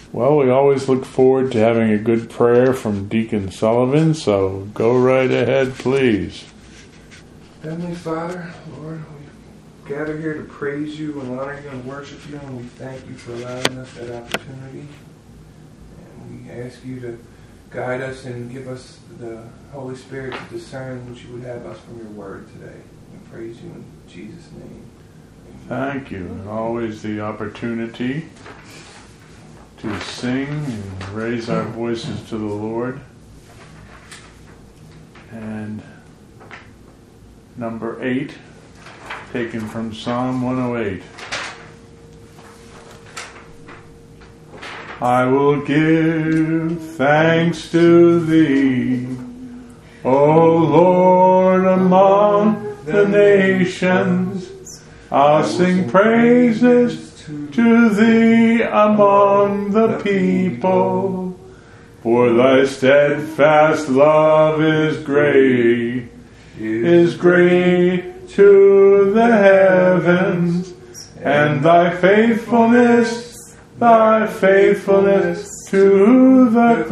Well, we always look forward to having a good prayer from Deacon Sullivan, so go right ahead, please. Heavenly Father, Lord, we gather here to praise you and honor you and worship you, and we thank you for allowing us that opportunity. And we ask you to guide us and give us the Holy Spirit to discern what you would have us from your word today. We praise you in Jesus' name. Thank you. And always the opportunity to sing and raise our voices to the Lord. And number 8, taken from Psalm 108. I will give thanks to thee, O Lord, among the nations. I'll sing praises to thee among the people, for thy steadfast love is great to the heavens, and thy faithfulness to the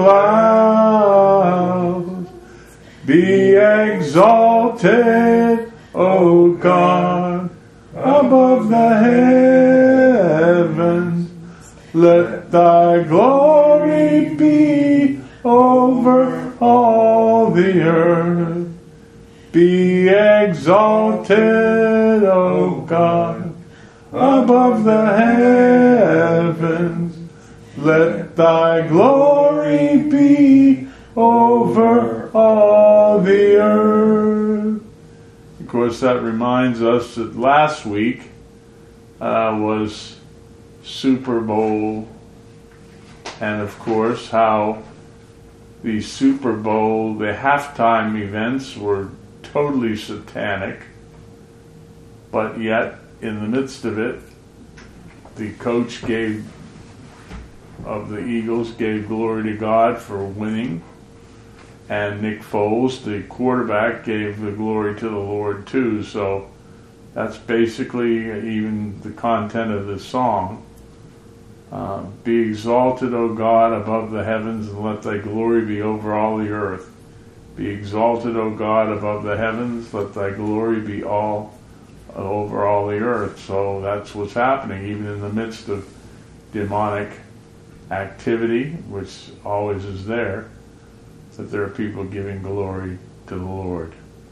clouds. Be exalted, O God, above the heavens. Let thy glory be over all the earth. Be exalted, O God, above the heavens. Let thy glory be over all the earth. Of course, that reminds us that last week was Super Bowl, and of course how the Super Bowl, the halftime events were totally satanic, but yet in the midst of it, the coach of the Eagles gave glory to God for winning, and Nick Foles, the quarterback, gave the glory to the Lord too. So that's basically even the content of the song. Be exalted, O God, above the heavens, and let thy glory be over all the earth. Be exalted, O God, above the heavens, let thy glory be over all the earth. So that's what's happening, even in the midst of demonic activity, which always is there, that there are people giving glory to the Lord.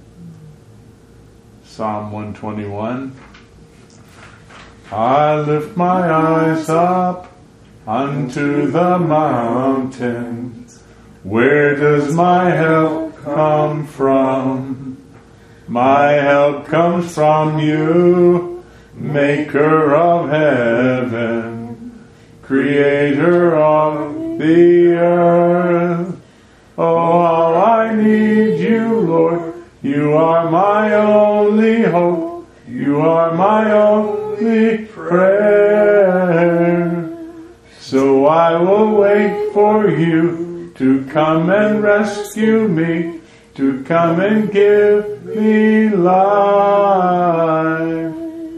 Psalm 121. I lift my eyes up unto the mountains. Where does my help come from? My help comes from you, maker of heaven, creator of the earth. Oh, how I need you, Lord. You are my only hope. You are my only prayer. So I will wait for you to come and rescue me, to come and give me life.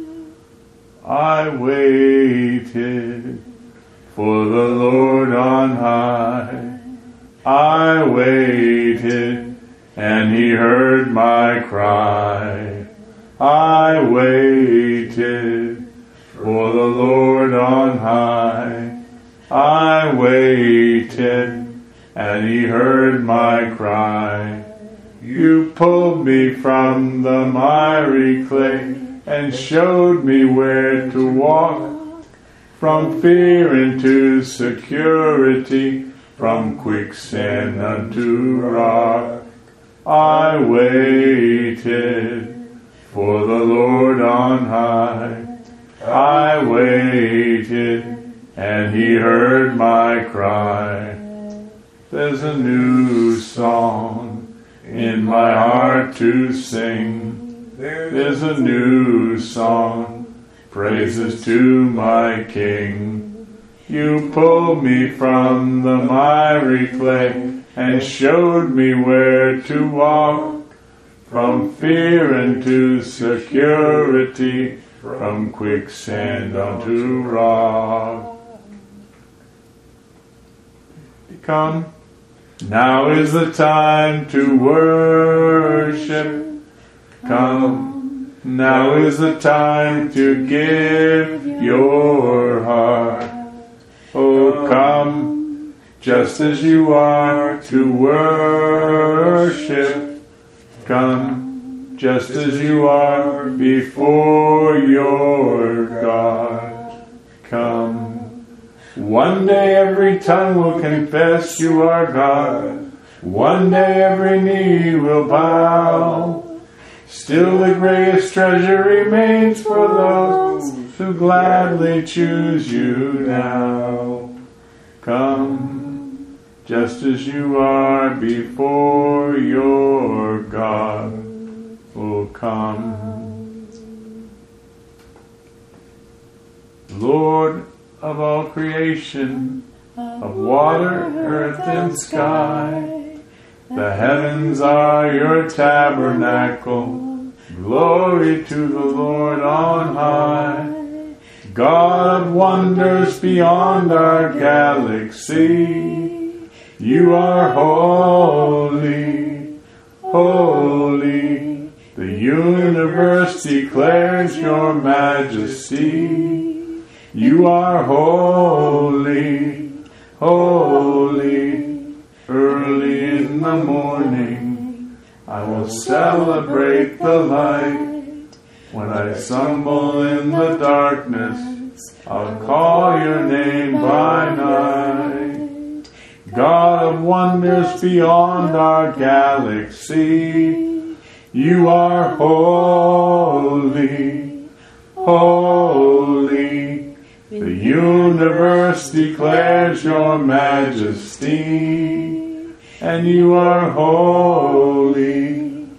I waited for the Lord on high. I waited, and he heard my cry. I waited for the Lord on high. I waited, and he heard my cry. You pulled me from the miry clay and showed me where to walk, from fear into security, from quicksand unto rock. I waited for the Lord on high. I waited, and he heard my cry. There's a new song in my heart to sing. There's a new song, praises to my King. You pulled me from the miry clay and showed me where to walk, from fear into security, from quicksand unto rock. come. Now is the time to worship. Come. Now is the time to give your heart. Oh, come, just as you are to worship. Come, just as you are before your God. Come. One day every tongue will confess you are God. One day every knee will bow. Still the greatest treasure remains for those who gladly choose you now. Come, just as you are before your God. Oh, come. Lord of all creation, of water, earth, and sky, the heavens are your tabernacle. Glory to the Lord on high. God of wonders beyond our galaxy, you are holy, holy. The universe declares your majesty. You are holy, holy. Early in the morning, I will celebrate the light. When I stumble in the darkness, I'll call your name by night. God of wonders beyond our galaxy, you are holy, holy. The universe declares your majesty, and you are holy,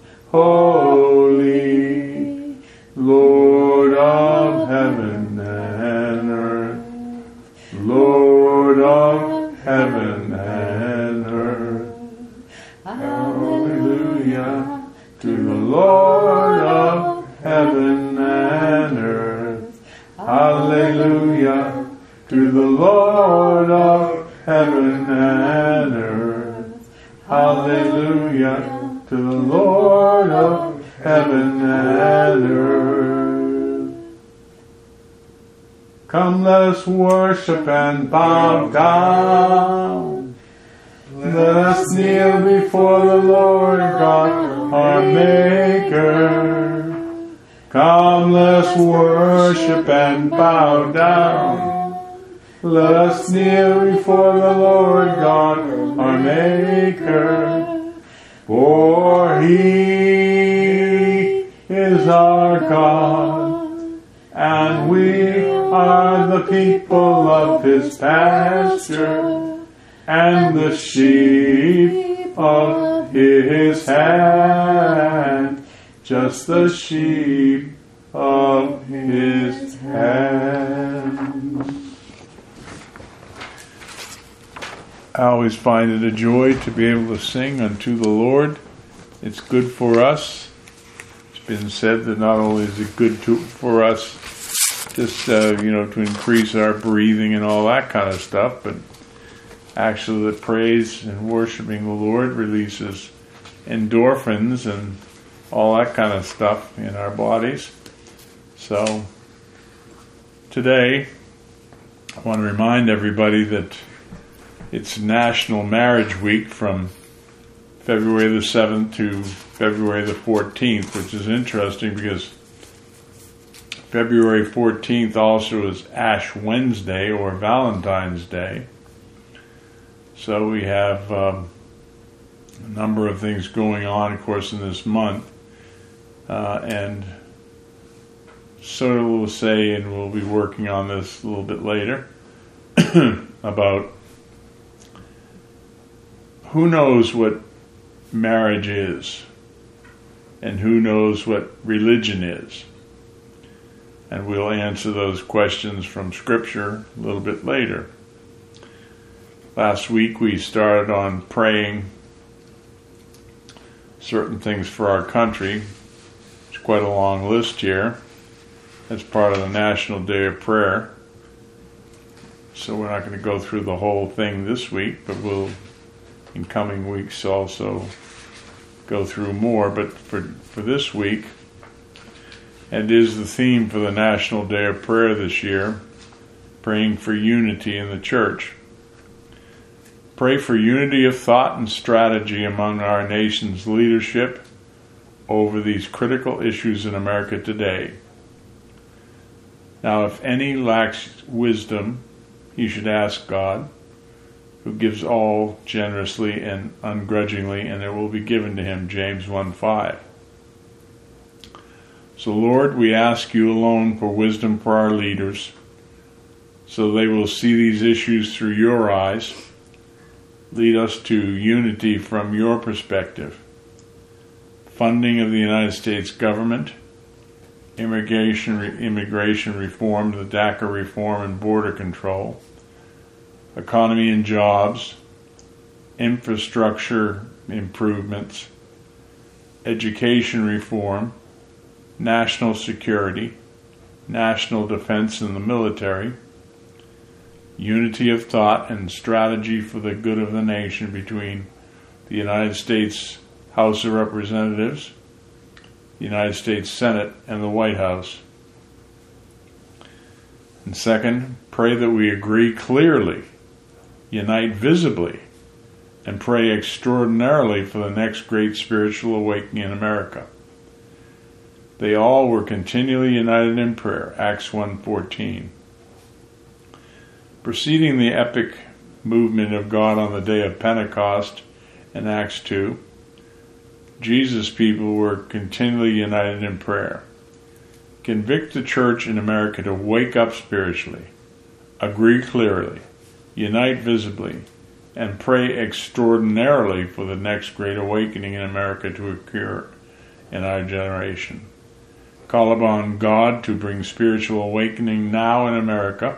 holy, Lord of heaven and earth, Lord of heaven and earth. Hallelujah to the Lord of heaven and earth. Hallelujah to the Lord of heaven and earth. Hallelujah to the Lord of heaven and earth. Come, let us worship and bow down. Let us kneel before the Lord God, our Maker. Come, let us worship and bow down. Let us kneel before the Lord God, our Maker. For He is our God, and we are the people of His pasture, and the sheep of His hand. Just the sheep of His hand. I always find it a joy to be able to sing unto the Lord. It's good for us. It's been said that not only is it good for us just to increase our breathing and all that kind of stuff, but actually the praise and worshiping the Lord releases endorphins and all that kind of stuff in our bodies. So today I want to remind everybody that it's National Marriage Week from February the 7th to February the 14th, which is interesting because February 14th also is Ash Wednesday or Valentine's Day. So we have a number of things going on, of course, in this month. And so we'll say, and we'll be working on this a little bit later, about who knows what marriage is and who knows what religion is. And we'll answer those questions from Scripture a little bit later. Last week we started on praying certain things for our country. It's quite a long list here. As part of the National Day of Prayer. So we're not going to go through the whole thing this week, but we'll, in coming weeks, also go through more. But for this week, and is the theme for the National Day of Prayer this year, praying for unity in the church. Pray for unity of thought and strategy among our nation's leadership over these critical issues in America today. Now, if any lacks wisdom, he should ask God, who gives all generously and ungrudgingly, and it will be given to him, James 1:5. So, Lord, we ask you alone for wisdom for our leaders, so they will see these issues through your eyes. Lead us to unity from your perspective. Funding of the United States government, immigration reform, the DACA reform and border control, economy and jobs, infrastructure improvements, education reform, national security, national defense in the military, unity of thought and strategy for the good of the nation between the United States House of Representatives, the United States Senate, and the White House. And second, pray that we agree clearly, unite visibly, and pray extraordinarily for the next great spiritual awakening in America. They all were continually united in prayer, Acts 1:14. Preceding the epic movement of God on the day of Pentecost in Acts 2, Jesus' people were continually united in prayer. Convict the church in America to wake up spiritually, agree clearly, unite visibly, and pray extraordinarily for the next great awakening in America to occur in our generation. Call upon God to bring spiritual awakening now in America,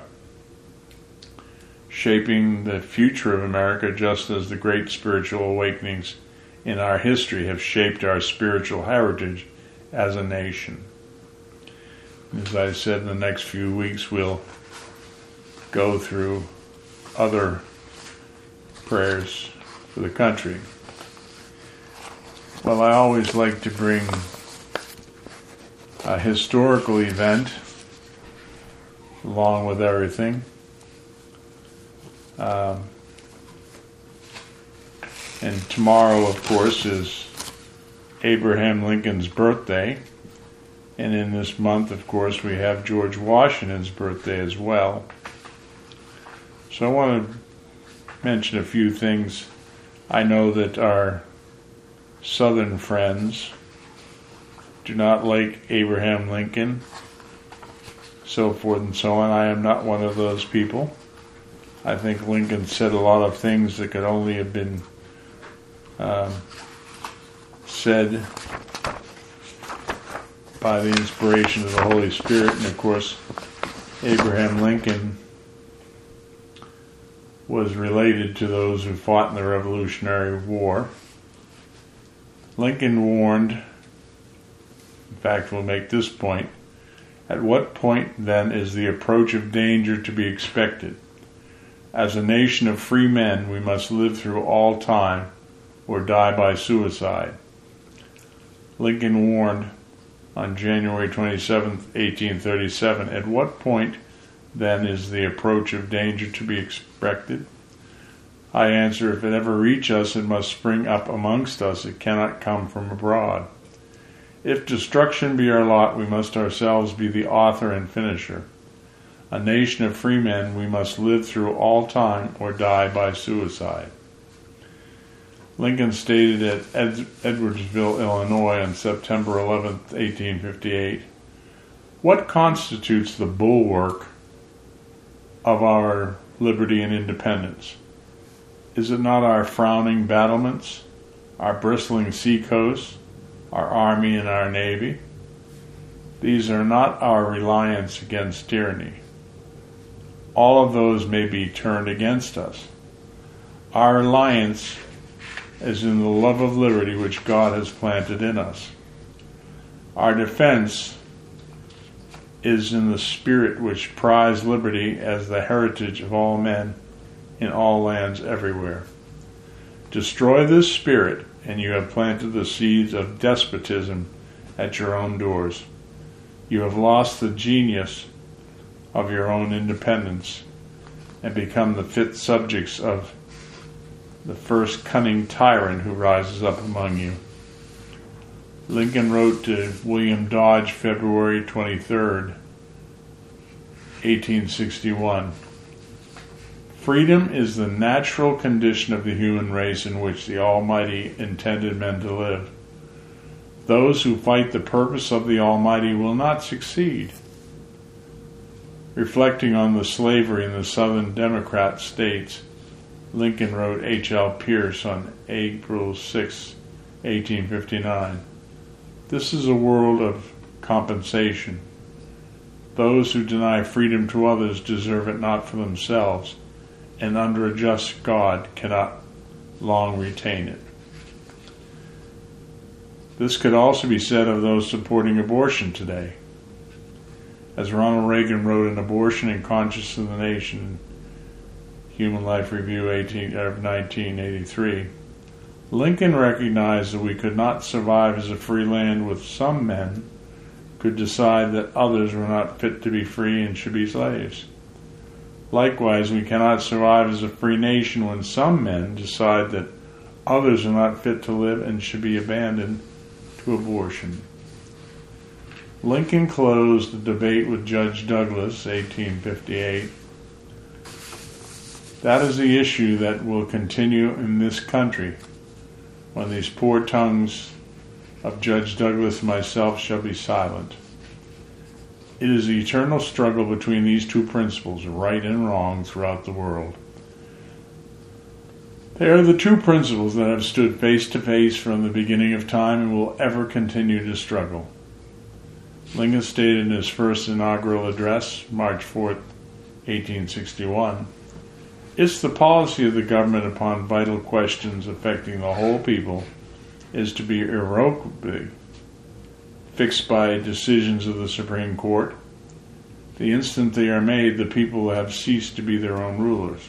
shaping the future of America just as the great spiritual awakenings in our history have shaped our spiritual heritage as a nation. As I said, in the next few weeks we'll go through other prayers for the country. Well, I always like to bring a historical event along with everything. And tomorrow, of course, is Abraham Lincoln's birthday. And in this month, of course, we have George Washington's birthday as well. So I want to mention a few things. I know that our Southern friends do not like Abraham Lincoln, so forth and so on. I am not one of those people. I think Lincoln said a lot of things that could only have been said by the inspiration of the Holy Spirit. And of course, Abraham Lincoln was related to those who fought in the Revolutionary War. Lincoln warned, in fact, we'll make this point, at what point then is the approach of danger to be expected? As a nation of free men, we must live through all time or die by suicide. Lincoln warned on January 27, 1837, at what point then is the approach of danger to be expected? I answer, if it ever reach us, it must spring up amongst us. It cannot come from abroad. If destruction be our lot, we must ourselves be the author and finisher. A nation of free men, we must live through all time or die by suicide. Lincoln stated at Edwardsville, Illinois on September 11, 1858, what constitutes the bulwark of our liberty and independence? Is it not our frowning battlements, our bristling seacoasts, our army and our navy? These are not our reliance against tyranny. All of those may be turned against us. Our reliance is in the love of liberty which God has planted in us. Our defense is in the spirit which prize liberty as the heritage of all men in all lands everywhere. Destroy this spirit, and you have planted the seeds of despotism at your own doors. You have lost the genius of your own independence and become the fit subjects of the first cunning tyrant who rises up among you. Lincoln wrote to William Dodge February 23rd, 1861, "Freedom is the natural condition of the human race in which the Almighty intended men to live. Those who fight the purpose of the Almighty will not succeed." Reflecting on the slavery in the Southern Democrat states, Lincoln wrote H.L. Pierce on April 6, 1859, "This is a world of compensation. Those who deny freedom to others deserve it not for themselves, and under a just God cannot long retain it." This could also be said of those supporting abortion today. As Ronald Reagan wrote in Abortion and Conscience of the Nation, Human Life Review 1983, Lincoln recognized that we could not survive as a free land with some men could decide that others were not fit to be free and should be slaves. Likewise, we cannot survive as a free nation when some men decide that others are not fit to live and should be abandoned to abortion. Lincoln closed the debate with Judge Douglas, 1858. That is the issue that will continue in this country when these poor tongues of Judge Douglas and myself shall be silent. It is the eternal struggle between these two principles, right and wrong, throughout the world. They are the two principles that have stood face to face from the beginning of time and will ever continue to struggle. Lincoln stated in his first inaugural address, March 4, 1861, "It's the policy of the government upon vital questions affecting the whole people is to be irrevocably fixed by decisions of the Supreme Court. The instant they are made, the people have ceased to be their own rulers."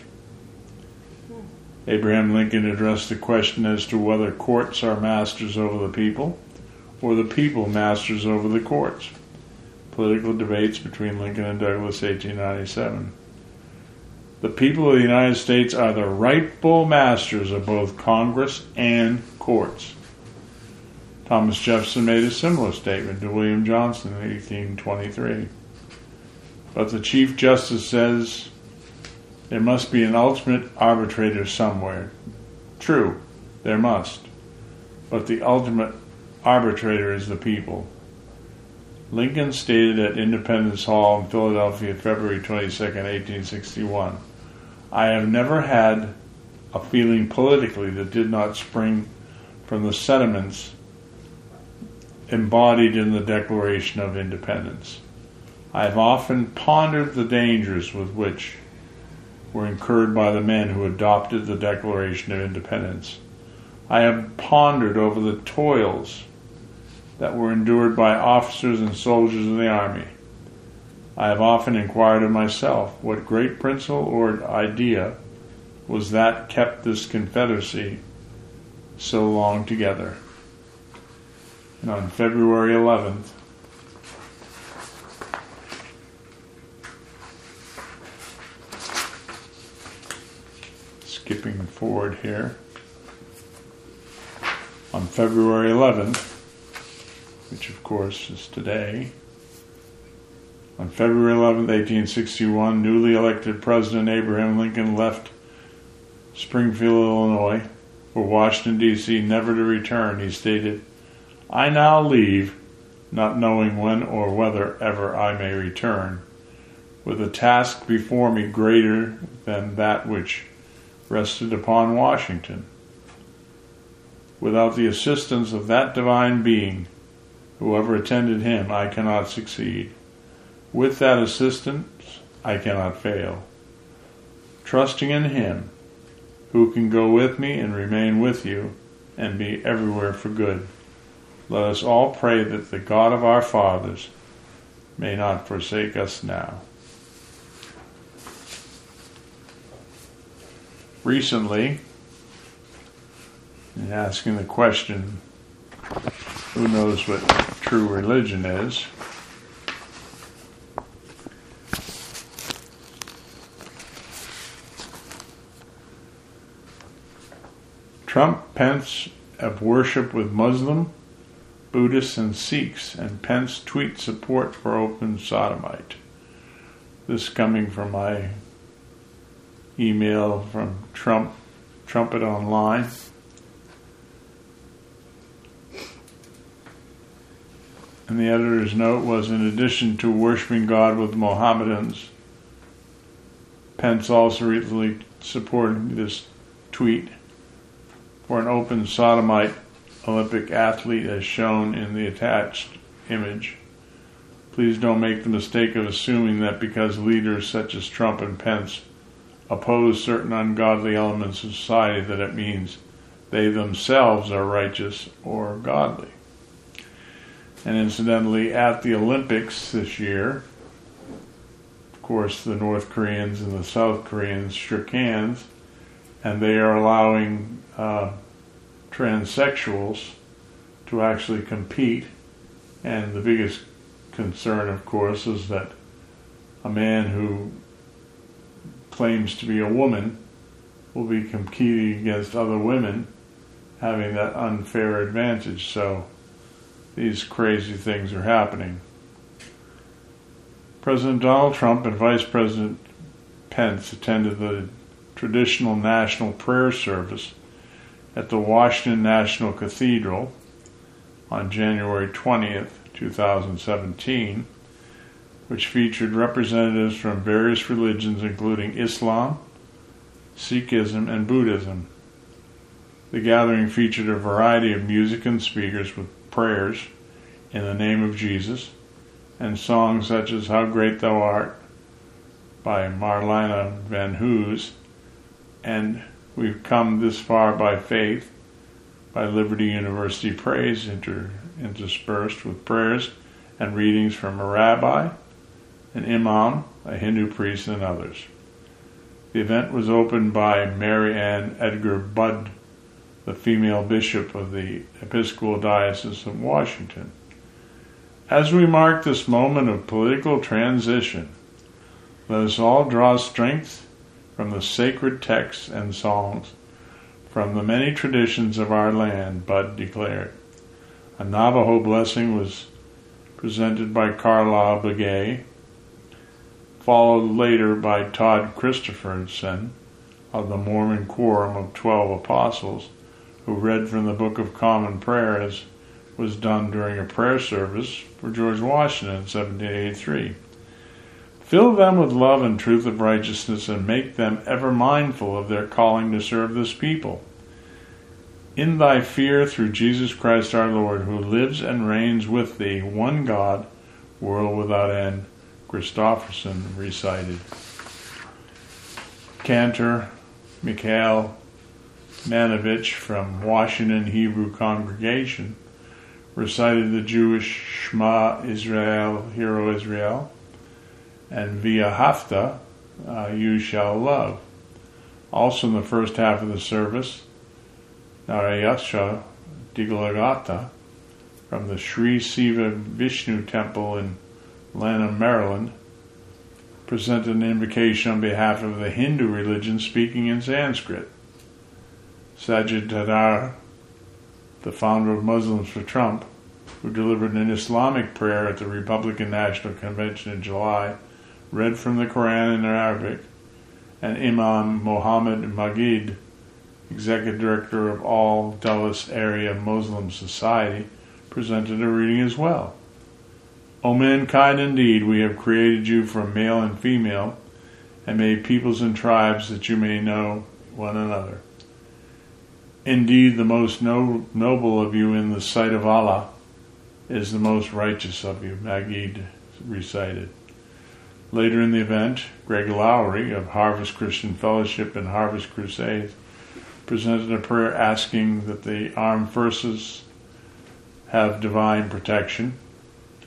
Abraham Lincoln addressed the question as to whether courts are masters over the people or the people masters over the courts. Political debates between Lincoln and Douglas, 1897. "The people of the United States are the rightful masters of both Congress and courts." Thomas Jefferson made a similar statement to William Johnson in 1823. But the Chief Justice says there must be an ultimate arbitrator somewhere. True, there must. But the ultimate arbitrator is the people. Lincoln stated at Independence Hall in Philadelphia, February 22, 1861, "I have never had a feeling politically that did not spring from the sentiments embodied in the Declaration of Independence. I have often pondered the dangers with which were incurred by the men who adopted the Declaration of Independence. I have pondered over the toils that were endured by officers and soldiers of the Army. I have often inquired of myself what great principle or idea was that kept this Confederacy so long together." And on February 11th, skipping forward here, on February 11th, which of course is today, on February 11th, 1861, newly elected President Abraham Lincoln left Springfield, Illinois, for Washington, D.C., never to return. He stated, "I now leave, not knowing when or whether ever I may return, with a task before me greater than that which rested upon Washington. Without the assistance of that divine being, whoever attended him, I cannot succeed. With that assistance, I cannot fail. Trusting in him, who can go with me and remain with you and be everywhere for good, let us all pray that the God of our fathers may not forsake us now. Recently, in asking the question, who knows what true religion is? Trump, Pence have worship with Muslim, Buddhists, and Sikhs, and Pence tweet support for open sodomite. This coming from my email from Trumpet Online. And the editor's note was, in addition to worshiping God with Mohammedans, Pence also recently supported this tweet for an open sodomite Olympic athlete as shown in the attached image. Please don't make the mistake of assuming that because leaders such as Trump and Pence oppose certain ungodly elements of society that it means they themselves are righteous or godly. And incidentally, at the Olympics this year, of course, the North Koreans and the South Koreans shook hands, and they are allowing transsexuals to actually compete. And the biggest concern, of course, is that a man who claims to be a woman will be competing against other women, having that unfair advantage. So these crazy things are happening. President Donald Trump and Vice President Pence attended the traditional national prayer service at the Washington National Cathedral on January 20th, 2017, which featured representatives from various religions including Islam, Sikhism, and Buddhism. The gathering featured a variety of music and speakers with prayers in the name of Jesus, and songs such as How Great Thou Art by Marlena Van Hoos, and We've Come This Far by Faith by Liberty University Praise, interspersed with prayers and readings from a rabbi, an imam, a Hindu priest, and others. The event was opened by Mary Ann Edgar Budd, the female bishop of the Episcopal Diocese of Washington. As we mark this moment of political transition, let us all draw strength from the sacred texts and songs, from the many traditions of our land, Budd declared. A Navajo blessing was presented by Carla Begay, followed later by Todd Christopherson of the Mormon Quorum of 12 Apostles, who read from the Book of Common Prayer as was done during a prayer service for George Washington in 1783. Fill them with love and truth of righteousness, and make them ever mindful of their calling to serve this people. In thy fear, through Jesus Christ our Lord, who lives and reigns with thee, one God, world without end, Christofferson recited. Cantor Mikhail Manovich from Washington Hebrew Congregation recited the Jewish Shema Israel, Hero Israel, and Via Hafta, You Shall Love. Also in the first half of the service, Narayasha Diglagata from the Sri Siva Vishnu Temple in Lanham, Maryland, presented an invocation on behalf of the Hindu religion speaking in Sanskrit. Sajid Tadar, the founder of Muslims for Trump, who delivered an Islamic prayer at the Republican National Convention in July, read from the Quran in Arabic, and Imam Mohammed Magid, Executive Director of All Dulles Area Muslim Society, presented a reading as well. O mankind, indeed, we have created you from male and female, and made peoples and tribes that you may know one another. Indeed, the most noble of you in the sight of Allah is the most righteous of you, Magid recited. Later in the event, Greg Lowry of Harvest Christian Fellowship and Harvest Crusades presented a prayer asking that the armed forces have divine protection,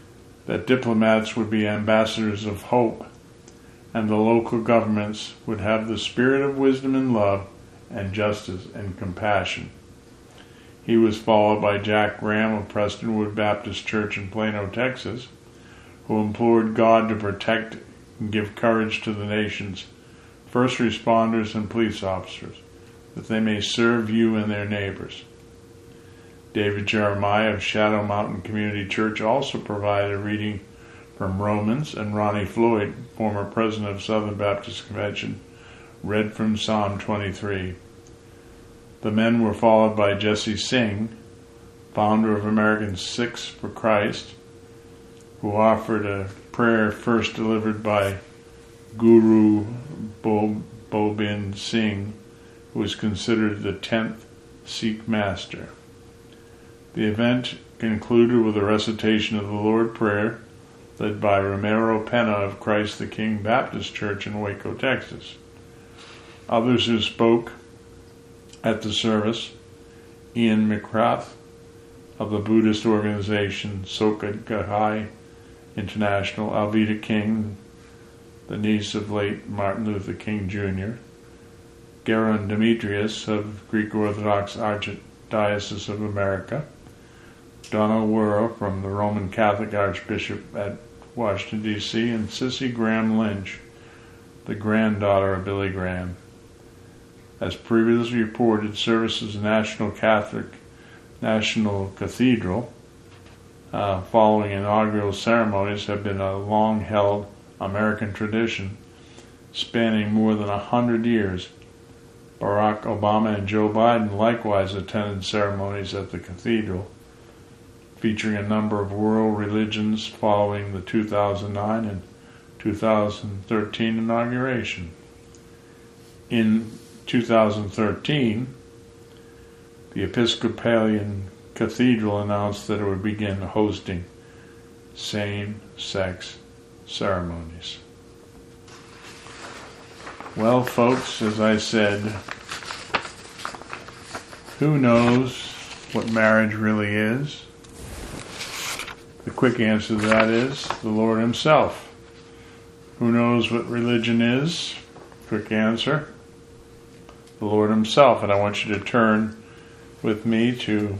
that diplomats would be ambassadors of hope, and the local governments would have the spirit of wisdom and love and justice and compassion. He was followed by Jack Graham of Prestonwood Baptist Church in Plano, Texas, who implored God to protect and give courage to the nation's first responders and police officers, that they may serve you and their neighbors. David Jeremiah of Shadow Mountain Community Church also provided a reading from Romans, and Ronnie Floyd, former president of Southern Baptist Convention, read from Psalm 23. The men were followed by Jesse Singh, founder of American Sikhs for Christ, who offered a prayer first delivered by Guru Gobind Singh, who is considered the 10th Sikh master. The event concluded with a recitation of the Lord Prayer led by Romero Pena of Christ the King Baptist Church in Waco, Texas. Others who spoke at the service: Ian McGrath of the Buddhist organization Soka Gakkai International, Alveda King, the niece of late Martin Luther King Jr., Geron Demetrius of Greek Orthodox Archdiocese of America, Donald Wuerl from the Roman Catholic Archbishop at Washington, D.C., and Sissy Graham Lynch, the granddaughter of Billy Graham. As previously reported, services National Cathedral following inaugural ceremonies have been a long-held American tradition spanning more than 100 years. Barack Obama and Joe Biden likewise attended ceremonies at the cathedral, featuring a number of world religions following the 2009 and 2013 inauguration. In 2013, the Episcopalian Cathedral announced that it would begin hosting same-sex ceremonies. Well, folks, as I said, who knows what marriage really is? The quick answer to that is the Lord Himself. Who knows what religion is? Quick answer, the Lord Himself. And I want you to turn with me to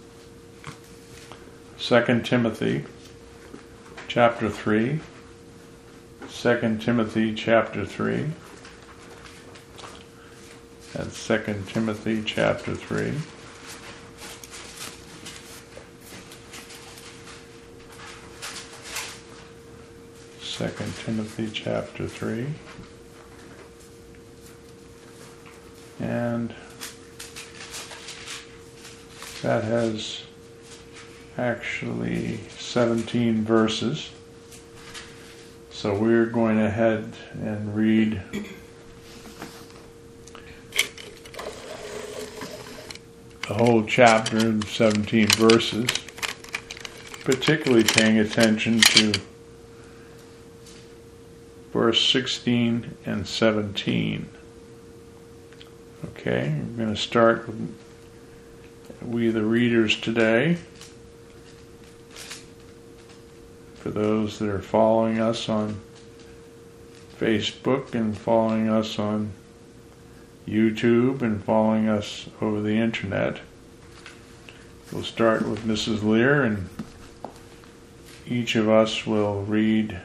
2 Timothy chapter 3. 2 Timothy chapter 3. That's 2 Timothy chapter 3. Second Timothy chapter 3. And that has actually 17 verses. So we're going ahead and read the whole chapter in 17 verses, particularly paying attention to verse 16 and 17. Okay, I'm going to start with we the readers today. For those that are following us on Facebook and following us on YouTube and following us over the internet, we'll start with Mrs. Lear, and each of us will read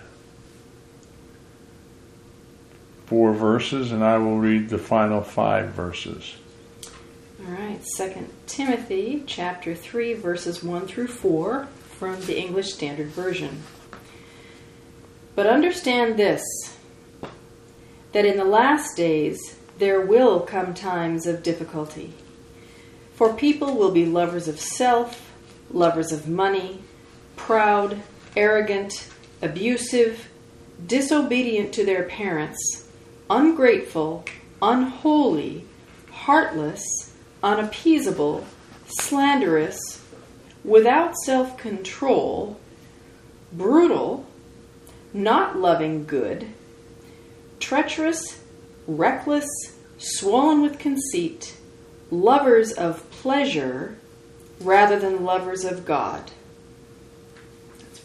4 verses, and I will read the final 5 verses. All right, 2 Timothy chapter 3, verses 1 through 4 from the English Standard Version. But understand this, that in the last days there will come times of difficulty. For people will be lovers of self, lovers of money, proud, arrogant, abusive, disobedient to their parents, ungrateful, unholy, heartless, unappeasable, slanderous, without self-control, brutal, not loving good, treacherous, reckless, swollen with conceit, lovers of pleasure rather than lovers of God. That's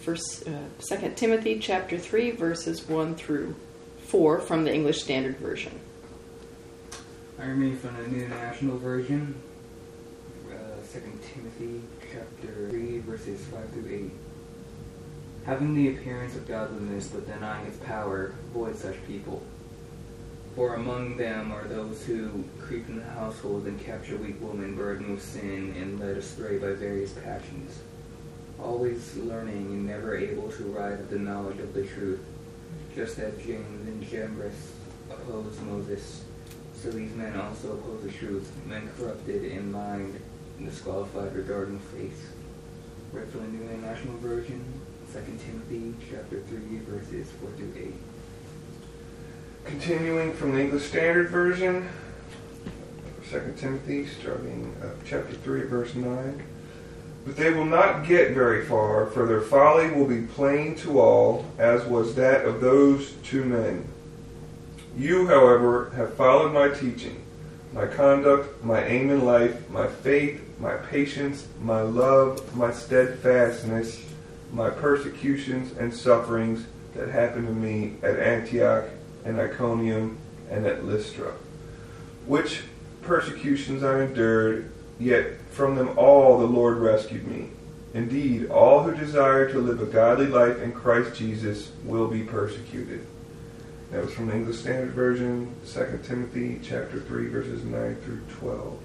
2 Timothy chapter 3, verses 1 through 4 from the English Standard Version. I read from the New International Version, 2 Timothy chapter 3, verses 5 through 8. Having the appearance of godliness but denying its power, avoid such people. For among them are those who creep in the household and capture weak women burdened with sin and led astray by various passions, always learning and never able to arrive at the knowledge of the truth, just as James and Jambres opposed Moses. So these men also oppose the truth, men corrupted in mind and disqualified regarding faith. Read from the New International Version, 2 Timothy chapter 3, verses 4 through 8. Continuing from the English Standard Version, 2 Timothy, starting chapter 3, verse 9. But they will not get very far, for their folly will be plain to all, as was that of those two men. You, however, have followed my teaching, my conduct, my aim in life, my faith, my patience, my love, my steadfastness, my persecutions and sufferings that happened to me at Antioch and Iconium and at Lystra, which persecutions I endured, yet from them all the Lord rescued me. Indeed, all who desire to live a godly life in Christ Jesus will be persecuted. That was from the English Standard Version, 2 Timothy chapter 3, verses 9 through 12.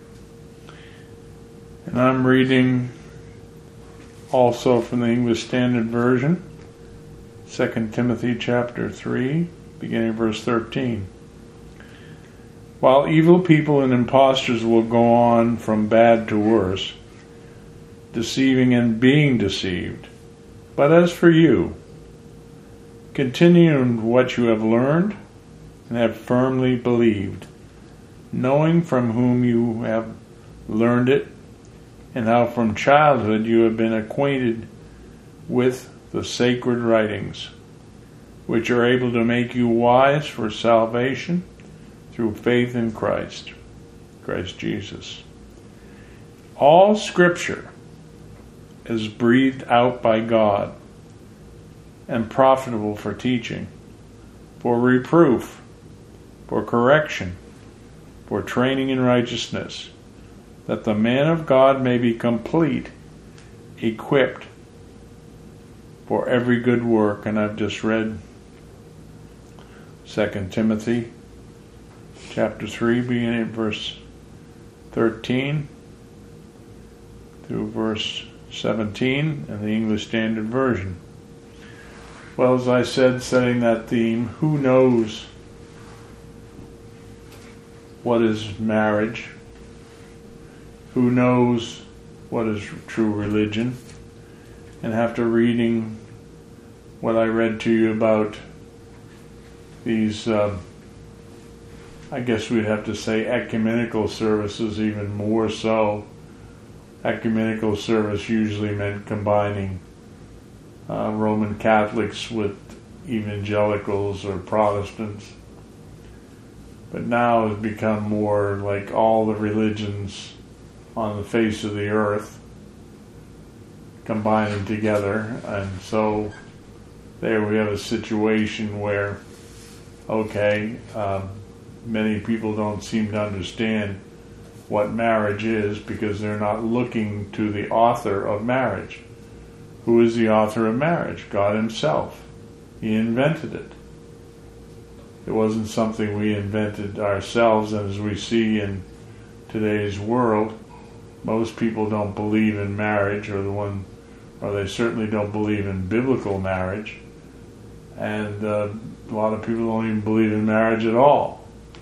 And I'm reading also from the English Standard Version, 2 Timothy chapter 3, beginning verse 13. While evil people and impostors will go on from bad to worse, deceiving and being deceived. But as for you, continue in what you have learned and have firmly believed, knowing from whom you have learned it, and how from childhood you have been acquainted with the sacred writings, which are able to make you wise for salvation through faith in Christ Jesus. All Scripture is breathed out by God and profitable for teaching, for reproof, for correction, for training in righteousness, that the man of God may be complete, equipped for every good work. And I've just read 2 Timothy chapter 3, beginning at verse 13 through verse 17 in the English Standard Version. Well, as I said, setting that theme, who knows what is marriage? Who knows what is true religion? And after reading what I read to you about these, I guess we'd have to say ecumenical services, even more so. Ecumenical service usually meant combining Roman Catholics with evangelicals or Protestants. But now it's become more like all the religions on the face of the earth combining together. And so there we have a situation where, many people don't seem to understand what marriage is because they're not looking to the author of marriage. Who is the author of marriage? God Himself. He invented it. It wasn't something we invented ourselves, and as we see in today's world, most people don't believe in marriage, or they certainly don't believe in biblical marriage, and a lot of people don't even believe in marriage at all.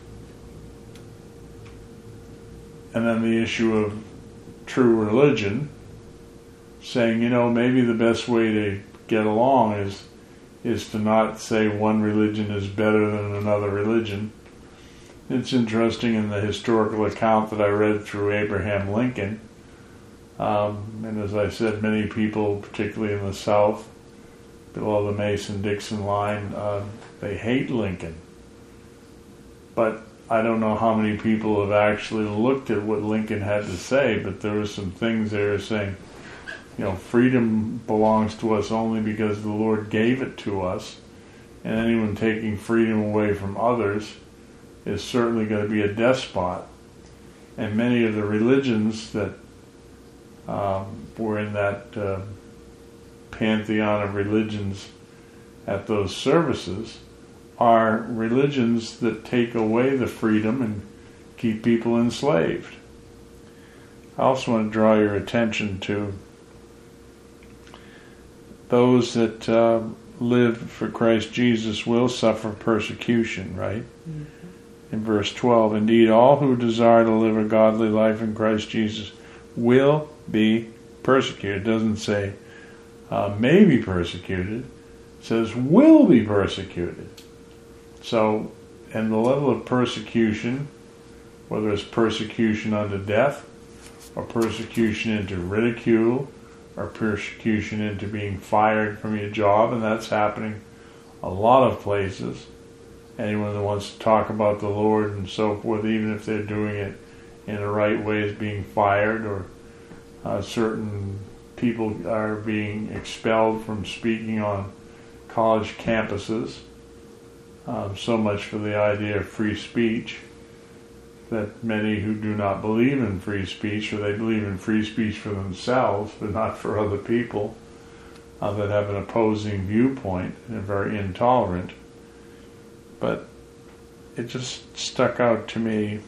And then the issue of true religion, saying, maybe the best way to get along is to not say one religion is better than another religion. It's interesting in the historical account that I read through Abraham Lincoln, and as I said, many people, particularly in the South, below the Mason-Dixon line, they hate Lincoln. But I don't know how many people have actually looked at what Lincoln had to say, but there were some things they were saying, freedom belongs to us only because the Lord gave it to us, and anyone taking freedom away from others is certainly going to be a despot. And many of the religions that were in that pantheon of religions at those services are religions that take away the freedom and keep people enslaved. I also want to draw your attention to those that live for Christ Jesus will suffer persecution, right? Mm-hmm. In verse 12, indeed, all who desire to live a godly life in Christ Jesus will be persecuted. It doesn't say may be persecuted. It says will be persecuted. So, and the level of persecution, whether it's persecution unto death, or persecution into ridicule, or persecution into being fired from your job, and that's happening a lot of places. Anyone that wants to talk about the Lord and so forth, even if they're doing it in the right way, is being fired, or certain people are being expelled from speaking on college campuses. So much for the idea of free speech, that many who do not believe in free speech, or they believe in free speech for themselves, but not for other people, that have an opposing viewpoint and are very intolerant. But it just stuck out to me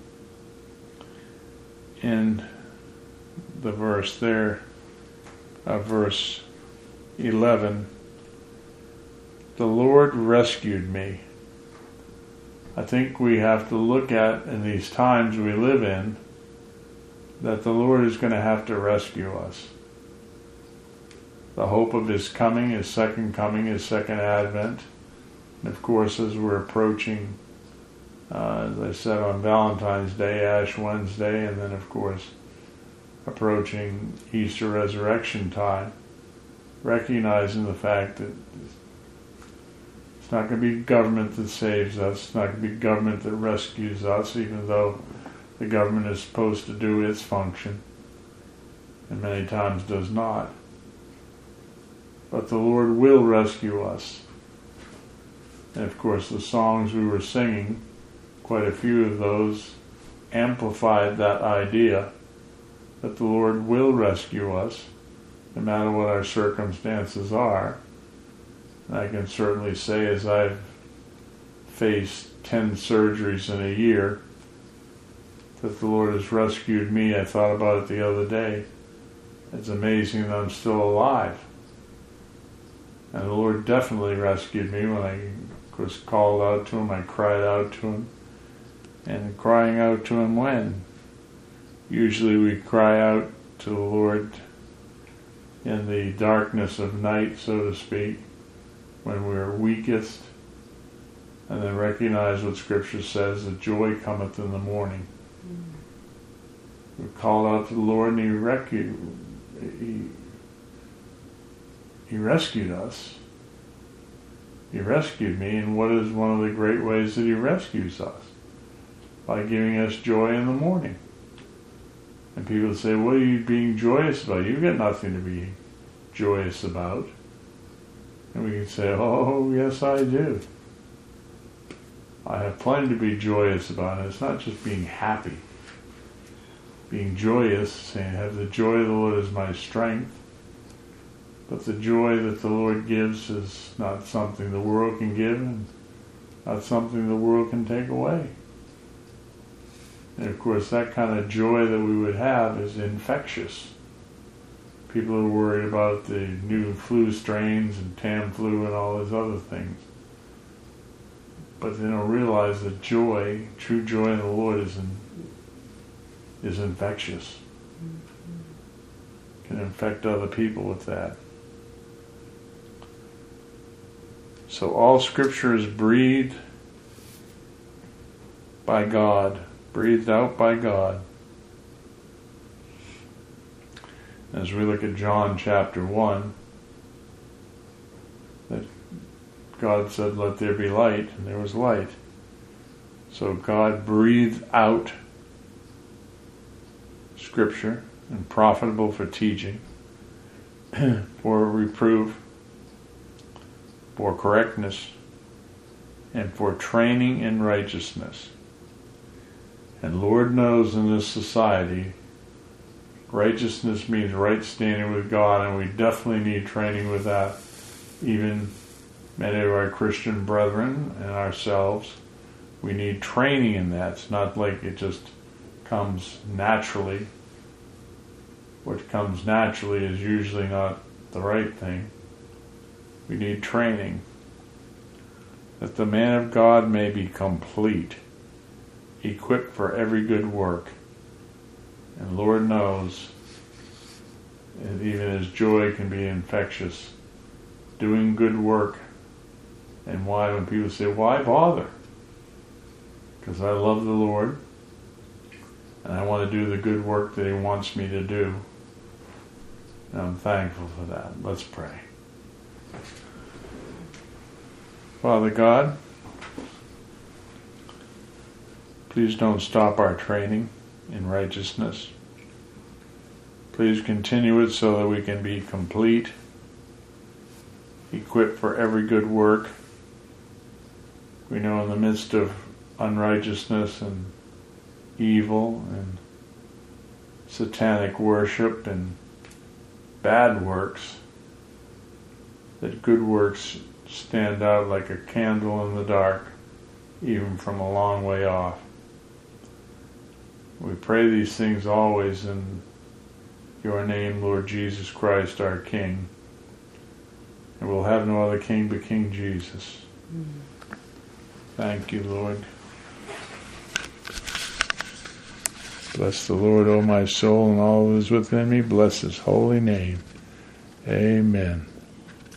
in the verse there, verse 11, the Lord rescued me. I think we have to look at, in these times we live in, that the Lord is going to have to rescue us. The hope of His coming, His second coming, His second advent. And of course, as we're approaching, as I said, on Valentine's Day, Ash Wednesday, and then of course approaching Easter resurrection time, recognizing the fact that it's not going to be government that saves us. It's not going to be government that rescues us, even though the government is supposed to do its function, and many times does not. But the Lord will rescue us. And of course, the songs we were singing, quite a few of those amplified that idea that the Lord will rescue us, no matter what our circumstances are. And I can certainly say, as I've faced 10 surgeries in a year, that the Lord has rescued me. I thought about it the other day. It's amazing that I'm still alive. And the Lord definitely rescued me when I was called out to Him. I cried out to Him. And crying out to Him when? Usually we cry out to the Lord in the darkness of night, so to speak, when we're weakest, and then recognize what Scripture says, that joy cometh in the morning. Mm-hmm. We called out to the Lord, and He rescued us. He rescued me, and what is one of the great ways that He rescues us? By giving us joy in the morning. And people say, what are you being joyous about? You've got nothing to be joyous about. And we can say, oh, yes, I do. I have plenty to be joyous about. And it's not just being happy. Being joyous, saying, have the joy of the Lord as my strength. But the joy that the Lord gives is not something the world can give, and not something the world can take away. And of course, that kind of joy that we would have is infectious. People are worried about the new flu strains and Tamiflu and all those other things. But they don't realize that joy, true joy in the Lord, is infectious. Can infect other people with that. So all Scripture is breathed by God, breathed out by God. As we look at John chapter 1, that God said, let there be light, and there was light. So God breathed out Scripture, and profitable for teaching, for reproof, for correctness, and for training in righteousness. And Lord knows in this society, righteousness means right standing with God, and we definitely need training with that. Even many of our Christian brethren and ourselves, we need training in that. It's not like it just comes naturally. What comes naturally is usually not the right thing. We need training, that the man of God may be complete, equipped for every good work. And Lord knows, and even his joy can be infectious, doing good work. And why, when people say, why bother? Because I love the Lord, and I want to do the good work that he wants me to do. And I'm thankful for that. Let's pray. Father God, please don't stop our training in righteousness. Please continue it so that we can be complete, equipped for every good work. We know in the midst of unrighteousness and evil and satanic worship and bad works, that good works stand out like a candle in the dark, even from a long way off. We pray these things always in your name, Lord Jesus Christ, our King. And we'll have no other King but King Jesus. Thank you, Lord. Bless the Lord, O my soul, and all that is within me. Bless his holy name. Amen.